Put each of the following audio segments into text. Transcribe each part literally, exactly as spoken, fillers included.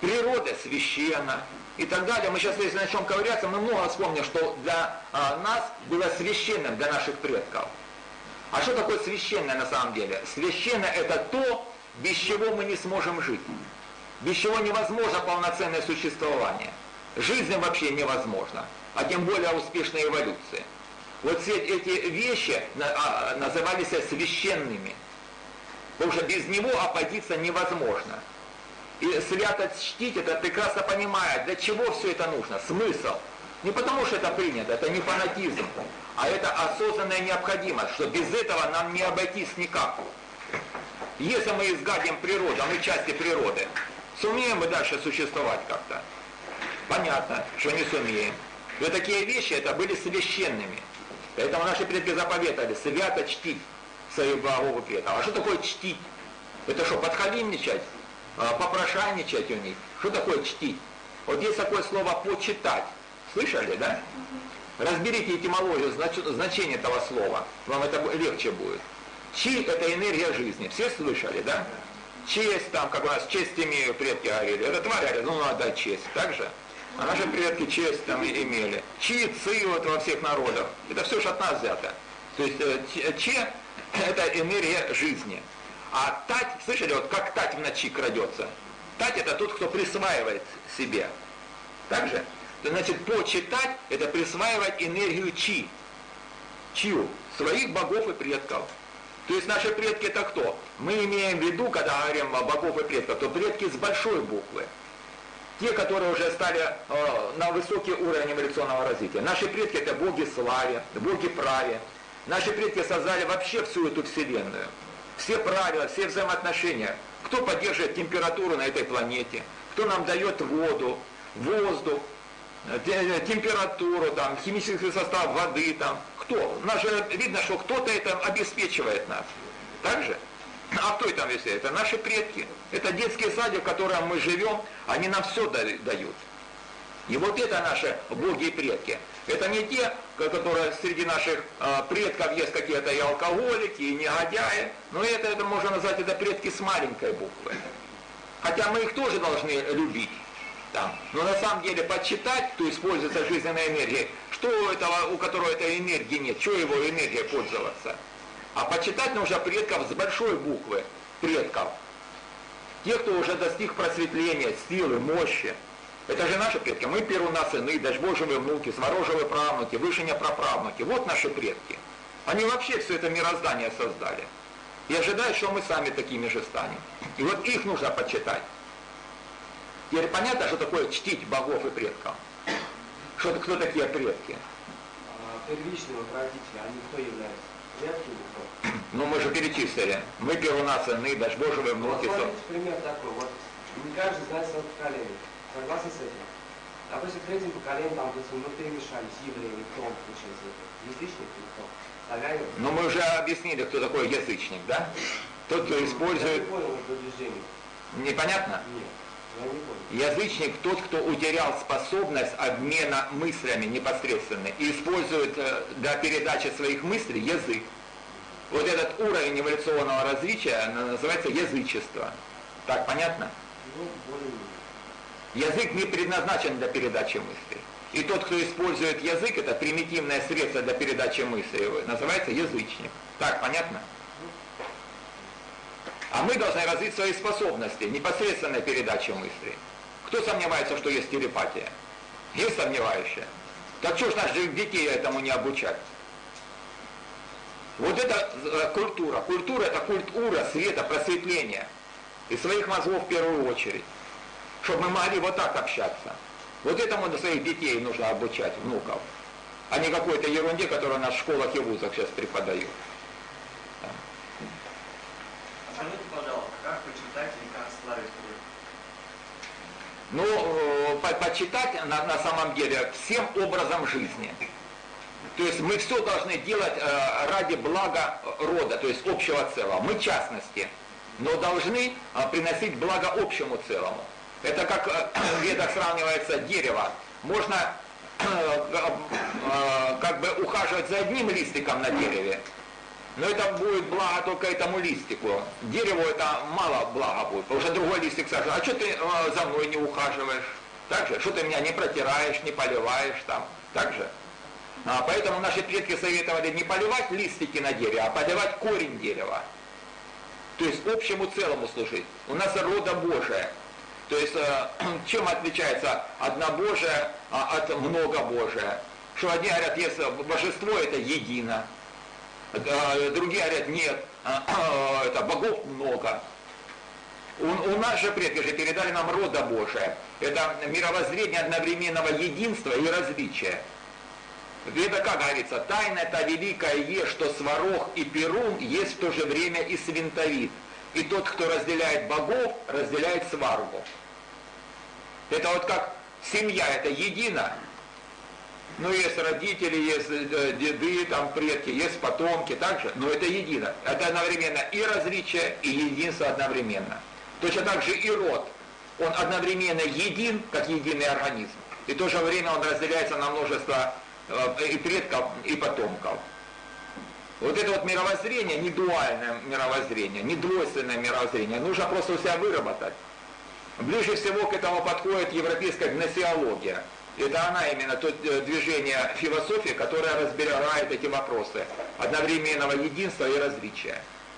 природа священна и так далее. Мы сейчас, если начнем ковыряться, мы много вспомним, что для а, нас было священным, для наших предков. А что такое священное на самом деле? Священное это то, без чего мы не сможем жить. Без чего невозможно полноценное существование. Жизнь вообще невозможна, а тем более успешная эволюция. Вот все эти вещи назывались священными. Потому что без него обходиться невозможно. И святость чтить, это прекрасно понимает, для чего все это нужно, смысл. Не потому что это принято, это не фанатизм, а это осознанная необходимость, что без этого нам не обойтись никак. Если мы изгадим природу, а мы части природы, сумеем мы дальше существовать как-то? Понятно, что не сумеем. И вот такие вещи, это были священными. Поэтому наши предки заповедовали свято чтить своих богов и предков. А что такое чтить? Это что, подхалимничать? Попрошайничать у них? Что такое чтить? Вот есть такое слово «почитать». Слышали, да? Разберите этимологию, значение этого слова. Вам это легче будет. Чи – это энергия жизни. Все слышали, да? Честь, там, как у нас честь имею, предки говорили. Это творяли, ну надо дать честь. Так же? А наши предки честь там имели. Чи, ци вот во всех народах. Это все же от нас взято. То есть че – это энергия жизни. А тать, слышали, вот как тать в ночи крадется? Тать это тот, кто присваивает себе. Так же? Значит, почитать это присваивать энергию чи. Чью? Своих богов и предков. То есть наши предки это кто? Мы имеем в виду, когда говорим о богов и предков, то предки с большой буквы. Те, которые уже стали э, на высокий уровень эволюционного развития. Наши предки это боги славе, боги праве. Наши предки создали вообще всю эту вселенную. Все правила, все взаимоотношения. Кто поддерживает температуру на этой планете, кто нам дает воду, воздух, температуру, там, химический состав воды, там, кто? У нас же видно, что кто-то это обеспечивает нас. Так же? А кто это весь? Это наши предки. Это детский садик, в котором мы живем, они нам все дают. И вот это наши боги и предки. Это не те, которые среди наших э, предков есть какие-то и алкоголики, и негодяи. Но это, это можно назвать, это предки с маленькой буквы. Хотя мы их тоже должны любить. Там. Но на самом деле подсчитать, кто используется жизненной энергией, что у этого, у которого этой энергии нет, что его энергией пользоваться. А подсчитать нужно предков с большой буквы, предков. Те, кто уже достиг просветления, силы, мощи. Это же наши предки. Мы перуна сыны, дочь Божьи внуки, сворожевые правнуки, вышиня праправнуки. Вот наши предки. Они вообще все это мироздание создали. И ожидают, что мы сами такими же станем. И вот их нужно почитать. Теперь понятно, что такое чтить богов и предков? Что, кто такие предки? Первичного родителя, они кто являются? Предки или кто? Ну мы же перечислили. Мы перуна сыны, дочь Божьи внуки. Вот смотрите, пример такой. Вот не каждый знает свое поколение. Согласны с этим? Допустим, в третьем поколении там, допустим, мы перемешались, евреи, кто он получается? Язычник или кто? Славяне? Ну мы уже объяснили, кто такой язычник, да? Тот, кто использует... Я не понял это убеждение. Непонятно? Нет. Я не понял. Язычник тот, кто утерял способность обмена мыслями непосредственно и использует для передачи своих мыслей язык. Вот этот уровень эволюционного развития называется язычество. Так, понятно? Ну, более-менее. Язык не предназначен для передачи мыслей. И тот, кто использует язык, это примитивное средство для передачи мыслей, называется язычник. Так, понятно? А мы должны развить свои способности, непосредственной передачи мыслей. Кто сомневается, что есть телепатия? Есть сомневающие? Так что ж наших детей этому не обучать? Вот это культура. Культура это культ ура, света, просветления. И своих мозгов в первую очередь. Чтобы мы могли вот так общаться. Вот этому до своих детей нужно обучать, внуков. А не какой-то ерунде, которую у нас в школах и вузах сейчас преподают. Скажите, пожалуйста, как почитать и как славить Бога? Ну, по почитать на, на самом деле всем образом жизни. То есть мы все должны делать э, ради блага рода, то есть общего целого. Мы в частности, но должны э, приносить благо общему целому. Это как э, в ведах сравнивается дерево. Можно э, э, как бы ухаживать за одним листиком на дереве, Но это будет благо только этому листику. Дереву это мало блага будет. Потому что другой листик скажет, а что ты э, за мной не ухаживаешь? Так же, что ты меня не протираешь, не поливаешь там. Так же. А, поэтому наши предки советовали не поливать листики на дереве, а поливать корень дерева. То есть общему целому служить. У нас рода Божия. То есть э, чем отличается однобожие а, от многобожия? Что одни говорят, если божество это едино. Другие говорят, нет, это богов много. У, у нас же предки же передали нам рода Божия. Это мировоззрение одновременного единства и различия. Это, как говорится, тайна это великая есть, что сварог и перун есть в то же время и свинтовит. И тот, кто разделяет богов, разделяет сваргу. Это вот как семья, это едино. Ну, есть родители, есть деды, там предки, есть потомки, также, но это едино. Это одновременно и различие, и единство одновременно. Точно так же и род, он одновременно един, как единый организм, и в то же время он разделяется на множество э, и предков, и потомков. Вот это вот мировоззрение, не дуальное мировоззрение, не двойственное мировоззрение, нужно просто у себя выработать. Ближе всего к этому подходит европейская гносеология. Это она именно то движение философии, которое разбирает эти вопросы одновременного единства и различия.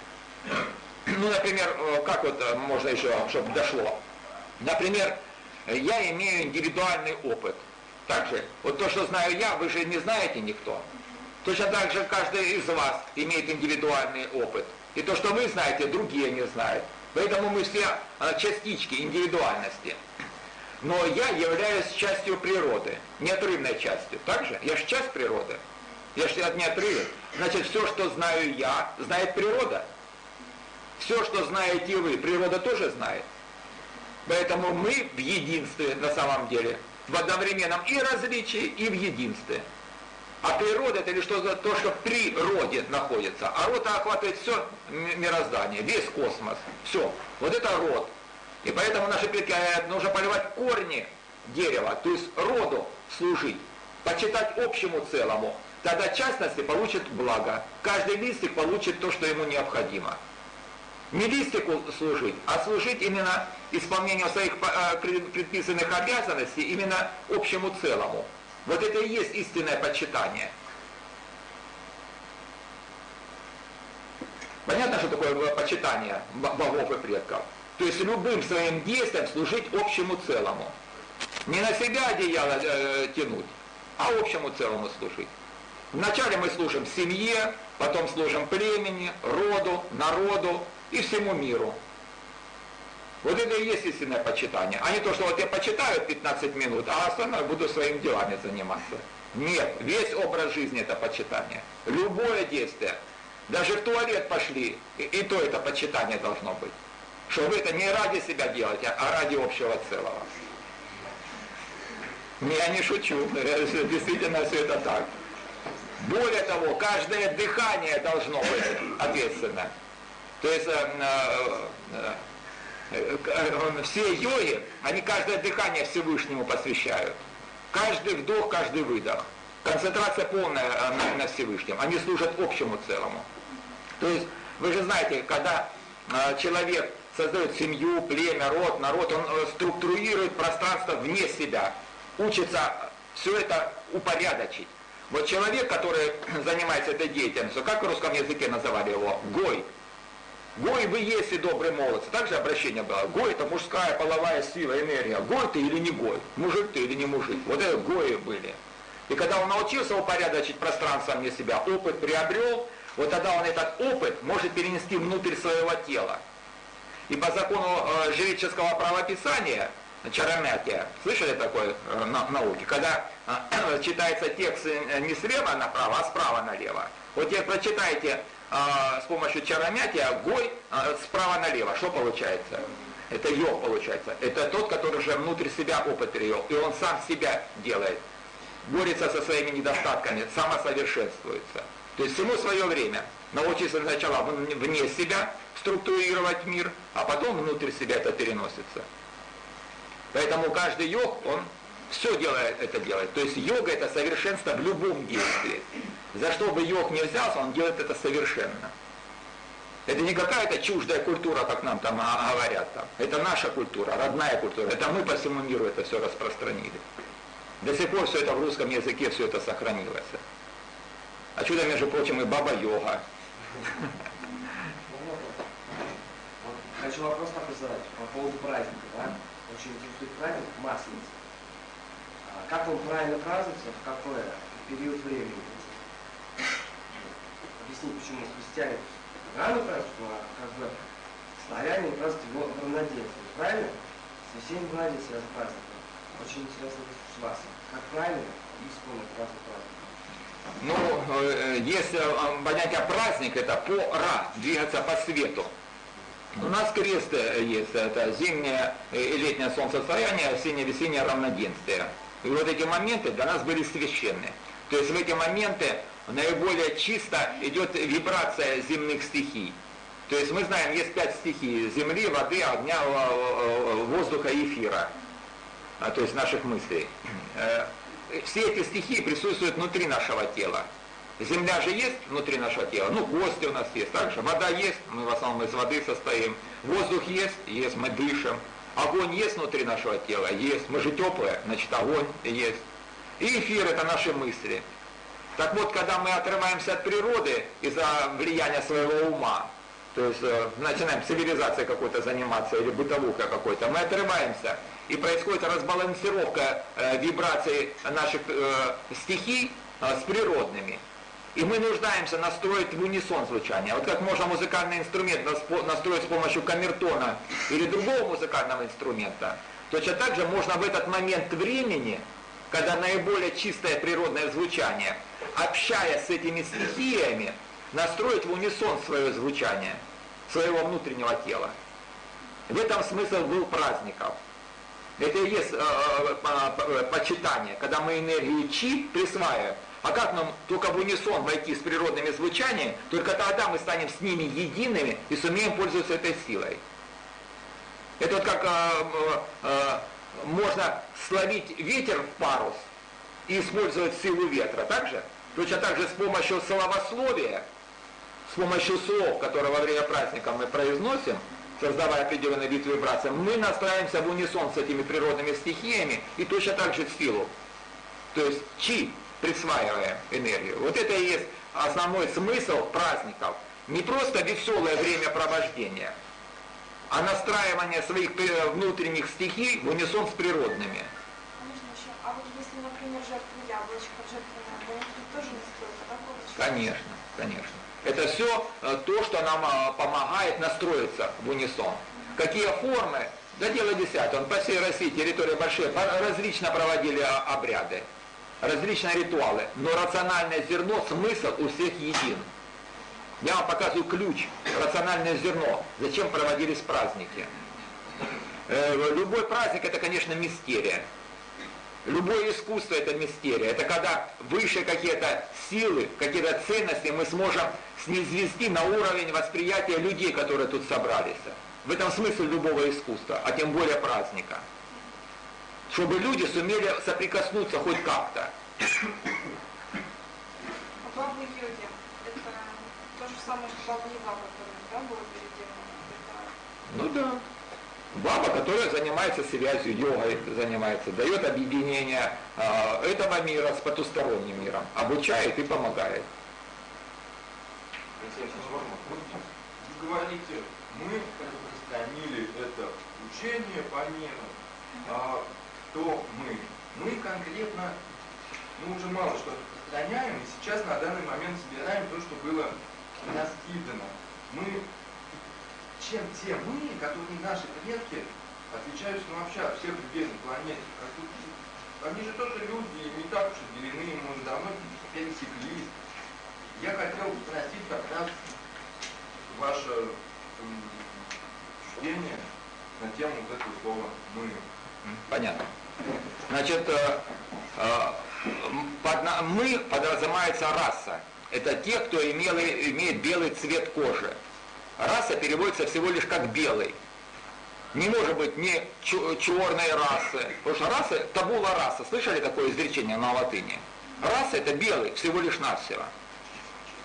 Ну, например, как вот можно еще, чтобы дошло. Например, я имею индивидуальный опыт. Также, вот то, что знаю я, вы же не знаете никто. Точно так же каждый из вас имеет индивидуальный опыт. И то, что вы знаете, другие не знают. Поэтому мы все частички индивидуальности. Но я являюсь частью природы, неотрывной частью. Так же? Я же часть природы. Я же не отрывен. Значит, все, что знаю я, знает природа. Все, что знаете вы, природа тоже знает. Поэтому мы в единстве на самом деле. В одновременном и различии, и в единстве. А природа это лишь то, то, что в природе находится. А род охватывает все мироздание, весь космос. Все. Вот это род. И поэтому наши предки говорят, нужно поливать корни дерева, то есть роду служить, почитать общему целому. Тогда частности получит благо. Каждый листик получит то, что ему необходимо. Не листику служить, а служить именно исполнению своих предписанных обязанностей, именно общему целому. Вот это и есть истинное почитание. Понятно, что такое почитание богов и предков? То есть любым своим действием служить общему целому. Не на себя одеяло э, тянуть, а общему целому служить. Вначале мы служим семье, потом служим племени, роду, народу и всему миру. Вот это и есть истинное почитание. А не то, что вот я почитаю пятнадцать минут, а остальное буду своими делами заниматься. Нет, весь образ жизни это почитание. Любое действие. Даже в туалет пошли, и, и то это почитание должно быть. Что вы это не ради себя делаете, а ради общего целого. Я не шучу, действительно все это так. Более того, каждое дыхание должно быть ответственно. То есть э, э, э, все йоги, они каждое дыхание Всевышнему посвящают. Каждый вдох, каждый выдох. Концентрация полная на, на Всевышнем. Они служат общему целому. То есть, вы же знаете, когда э, человек создает семью, племя, род, народ, он э, структурирует пространство вне себя, учится все это упорядочить. Вот человек, который занимается этой деятельностью, как в русском языке называли его? Гой. Гой вы есть и добрый молодцы. Также обращение было. Гой это мужская половая сила, энергия. Гой ты или не гой? Мужик ты или не мужик? Вот это гои были. И когда он научился упорядочить пространство вне себя, опыт приобрел, вот тогда он этот опыт может перенести внутрь своего тела. И по закону э, жреческого правописания, чарамятия, слышали такой э, на, науки, когда э, читается текст не слева направо, а справа налево. Вот теперь прочитайте э, с помощью чарамятия гой э, справа налево. Что получается? Это йог получается. Это тот, который уже внутрь себя опыт перевел, и он сам себя делает. Борется со своими недостатками, самосовершенствуется. То есть всему свое время. Научиться сначала вне себя структурировать мир, а потом внутрь себя это переносится. Поэтому каждый йог, он все делает, это делает. То есть йога это совершенство в любом действии. За что бы Йог не взялся, он делает это совершенно. Это не какая-то чуждая культура, как нам там говорят. Там. Это наша культура, родная культура. Это мы по всему миру это все распространили. До сих пор все это в русском языке, все это сохранилось. А чудо, между прочим, и баба-йога. Хочу вопрос такой задать по поводу праздника, да? Очень интересует праздник Масленица. Как он правильно празднуется, в какой период времени? Объяснить, почему христиане рано празднуют, а как бы славяне празднуют его в равноденствие. Правильно? Священник Геннадий связан праздник. Очень интересно с вас. Как правильно исполнить праздник праздника? Ну, если понятие праздник, это пора, двигаться по свету. У нас крест есть, это зимнее и летнее солнцестояние, осенне-весеннее равноденствие. И вот эти моменты для нас были священны. То есть в эти моменты наиболее чисто идет вибрация земных стихий. То есть мы знаем, есть пять стихий: земли, воды, огня, воздуха и эфира. То есть наших мыслей. Все эти стихии присутствуют внутри нашего тела. Земля же есть внутри нашего тела, ну кости у нас есть, также вода есть, мы в основном из воды состоим, воздух есть, есть, мы дышим, огонь есть внутри нашего тела, есть, мы же теплые, значит огонь есть, и эфир — это наши мысли. Так вот, когда мы отрываемся от природы из-за влияния своего ума, то есть э, начинаем цивилизацией какой-то заниматься или бытовухой какой-то, мы отрываемся, и происходит разбалансировка э, вибраций наших э, стихий э, с природными. И мы нуждаемся настроить в унисон звучание. Вот как можно музыкальный инструмент настроить с помощью камертона или другого музыкального инструмента, точно так же можно в этот момент времени, когда наиболее чистое природное звучание, общаясь с этими стихиями, настроить в унисон свое звучание, своего внутреннего тела. В этом смысл был праздников. Это и есть э, э, почитание, когда мы энергию чи присваиваем. А как нам только в унисон войти с природными звучаниями, только тогда мы станем с ними едиными и сумеем пользоваться этой силой. Это вот как э, э, можно словить ветер в парус и использовать силу ветра, так же? Точно так же с помощью словословия, с помощью слов, которые во время праздника мы произносим, создавая определенный вид вибрации, мы настраиваемся в унисон с этими природными стихиями и точно так же силу. То есть чи, присваивая энергию. Вот это и есть основной смысл праздников. Не просто веселое времяпровождение, а настраивание своих внутренних стихий в унисон с природными. Конечно, еще. А вот если, например, жертву яблочко, жертвенное, то тоже настройка, да? Конечно, конечно. Это все то, что нам помогает настроиться в унисон. Какие формы? Да дело десятое. Он по всей России, территория большая, различно проводили обряды, различные ритуалы. Но рациональное зерно, смысл у всех един. Я вам показываю ключ, рациональное зерно, зачем проводились праздники. Любой праздник — это, конечно, мистерия. Любое искусство — это мистерия. Это когда выше какие-то силы, какие-то ценности мы сможем снизвести на уровень восприятия людей, которые тут собрались. В этом смысл любого искусства, а тем более праздника. Чтобы люди сумели соприкоснуться хоть как-то. А баба Йоги — это то же самое, что баба Яга, которая, да, была переделана? Ну да. Баба, которая занимается связью, йогой занимается, дает объединение э, этого мира с потусторонним миром, обучает и помогает. Вы говорите, мы распространили это учение по миру. А кто мы? Мы конкретно, мы уже мало что распространяем, и сейчас на данный момент собираем то, что было раскидано. Мы чем те мы, которые наши предки, отличаются, ну, вообще от всех людей на планете. Они же тоже люди, не так уж отделены, мы уже давно пересеклись. Я хотел спросить как раз ваше суждение на тему вот этого слова «мы». Понятно. Значит, э, э, под, мы подразумевается раса. Это те, кто имел, имеет белый цвет кожи. Раса переводится всего лишь как белый. Не может быть ни черной расы. Потому что раса, табула раса. Слышали такое изречение на латыни? Раса — это белый, всего лишь навсего.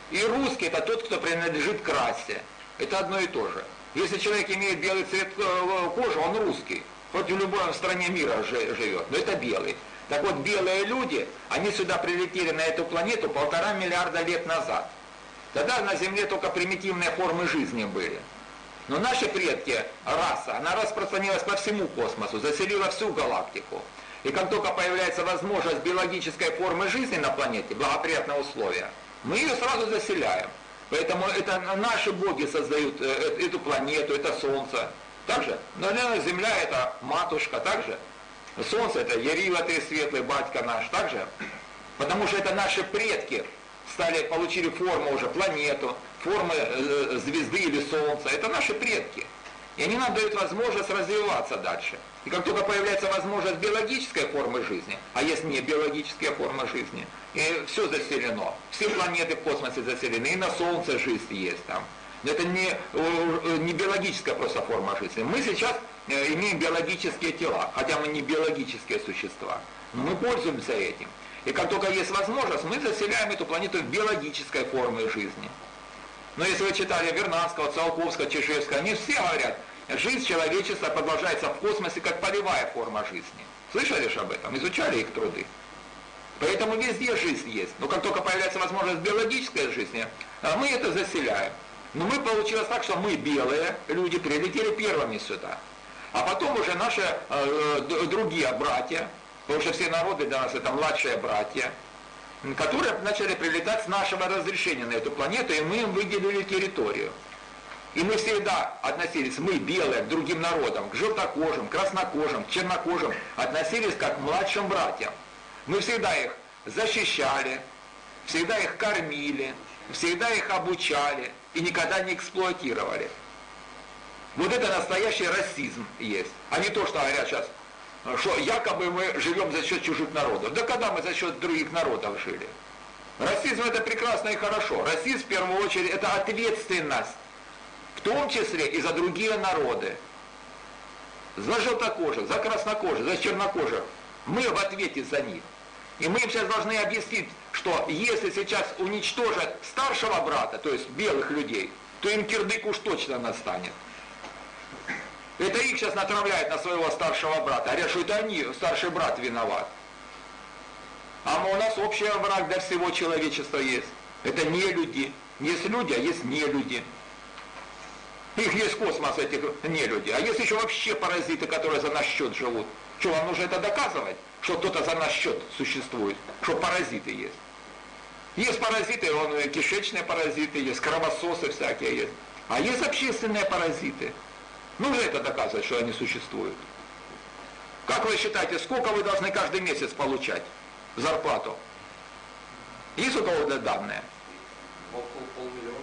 И русский это тот, кто принадлежит к расе. Это одно и то же. Если человек имеет белый цвет кожи, он русский. Хоть в любой стране мира живет, но это белый. Так вот, белые люди, они сюда прилетели на эту планету полтора миллиарда лет назад. Тогда на Земле только примитивные формы жизни были. Но наши предки, раса, она распространилась по всему космосу, заселила всю галактику. И как только появляется возможность биологической формы жизни на планете, благоприятные условия, мы ее сразу заселяем. Поэтому это наши боги создают эту планету, это Солнце. Также, наверное, Земля это матушка, также. Солнце это Ярила Тресветлый, батька наш, также. Потому что это наши предки стали, получили форму уже, планету, формы э, звезды или Солнца. Это наши предки. И они нам дают возможность развиваться дальше. И как только появляется возможность биологической формы жизни, а есть не биологическая форма жизни, и все заселено. Все планеты в космосе заселены, и на Солнце жизнь есть там. Но это не, не биологическая просто форма жизни. Мы сейчас имеем биологические тела, хотя мы не биологические существа. Но мы пользуемся этим. И как только есть возможность, мы заселяем эту планету в биологической форме жизни. Но если вы читали Вернадского, Циолковского, Чижевского, они все говорят, жизнь человечества продолжается в космосе как полевая форма жизни. Слышали же об этом? Изучали их труды. Поэтому везде жизнь есть. Но как только появляется возможность биологической жизни, мы это заселяем. Но мы получилось так, что мы, белые люди, прилетели первыми сюда. А потом уже наши э, другие братья, потому что все народы для нас это младшие братья, которые начали прилетать с нашего разрешения на эту планету, и мы им выделили территорию. И мы всегда относились, мы белые, к другим народам, к желтокожим, краснокожим, к чернокожим, относились как к младшим братьям. Мы всегда их защищали, всегда их кормили, всегда их обучали и никогда не эксплуатировали. Вот это настоящий расизм есть. А не то, что говорят сейчас, что якобы мы живем за счет чужих народов. Да когда мы за счет других народов жили? Расизм это прекрасно и хорошо. Расизм в первую очередь это ответственность. В том числе и за другие народы. За желтокожих, за краснокожих, за чернокожих. Мы в ответе за них. И мы им сейчас должны объяснить, что если сейчас уничтожат старшего брата, то есть белых людей, то им кирдык уж точно настанет. Это их сейчас натравляют на своего старшего брата. Говорят, что это они, старший брат, виноват. А мы, у нас общий враг для всего человечества есть. Это не люди. Есть люди, а есть не люди. Их есть космос, этих не люди. А есть еще вообще паразиты, которые за наш счет живут. Что, вам нужно это доказывать? Что кто-то за наш счет существует, что паразиты есть. Есть паразиты, он, кишечные паразиты, есть кровососы всякие есть. А есть общественные паразиты. Нужно это доказывать, что они существуют. Как вы считаете, сколько вы должны каждый месяц получать зарплату? Есть у кого-то данные? Полмиллиона.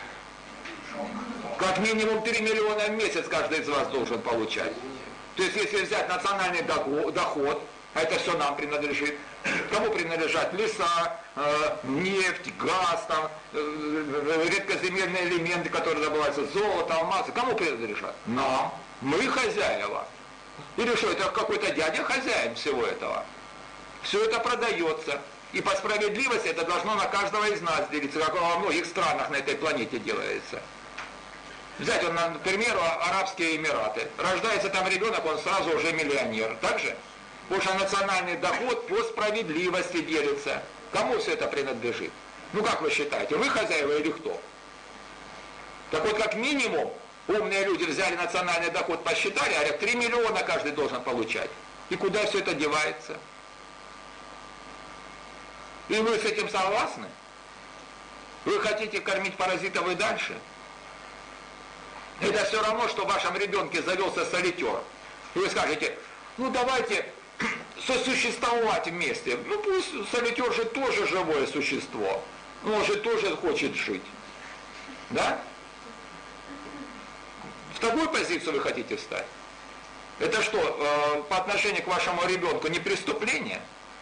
Как минимум три миллиона в месяц каждый из вас должен получать. То есть если взять национальный доход, а это все нам принадлежит, кому принадлежат леса, э, нефть, газ, там, э, редкоземельные элементы, которые добываются, золото, алмазы, кому принадлежат? Нам. Мы хозяева. Или что, это какой-то дядя хозяин всего этого? Все это продается. И по справедливости это должно на каждого из нас делиться, как во многих странах на этой планете делается. Взять, он, например, Арабские Эмираты. Рождается там ребенок, он сразу уже миллионер. Так же? Потому что национальный доход по справедливости делится. Кому все это принадлежит? Ну как вы считаете, вы хозяева или кто? Так вот, как минимум, умные люди взяли национальный доход, посчитали, говорят, три миллиона каждый должен получать. И куда все это девается? И вы с этим согласны? Вы хотите кормить паразитов и дальше? Это все равно, что в вашем ребенке завелся солитер. И вы скажете, ну давайте сосуществовать вместе. Ну пусть солитер же тоже живое существо. Он же тоже хочет жить. Да? В такую позицию вы хотите встать? Это что, э, по отношению к вашему ребенку не преступление?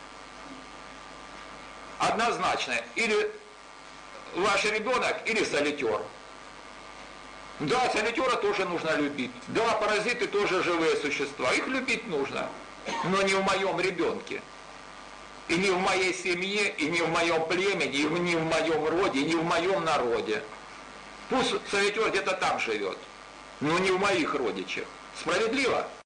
Однозначно. Или ваш ребенок, или солитер. Да, солитера тоже нужно любить. Да, паразиты тоже живые существа. Их любить нужно. Но не в моем ребенке. и не в моей семье, и не в моем племени, и не в моем роде, и не в моем народе. Пусть Саветер где-то там живет, но не в моих родичах. Справедливо?